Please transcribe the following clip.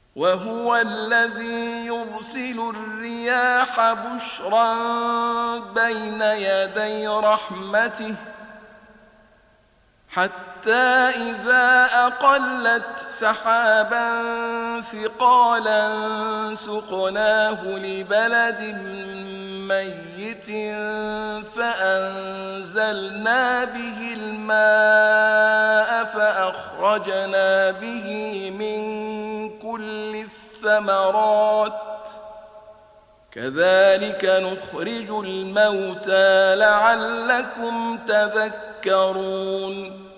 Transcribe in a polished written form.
وهو الذي يرسل الرياح بشرا بين يدي رحمته حتى إذا أقلت سحابا ثقالا سقناه لبلد ميت فأنزلنا به الماء فأخرجنا به من كل الثمرات كذلك نخرج الموتى لعلكم تذكرون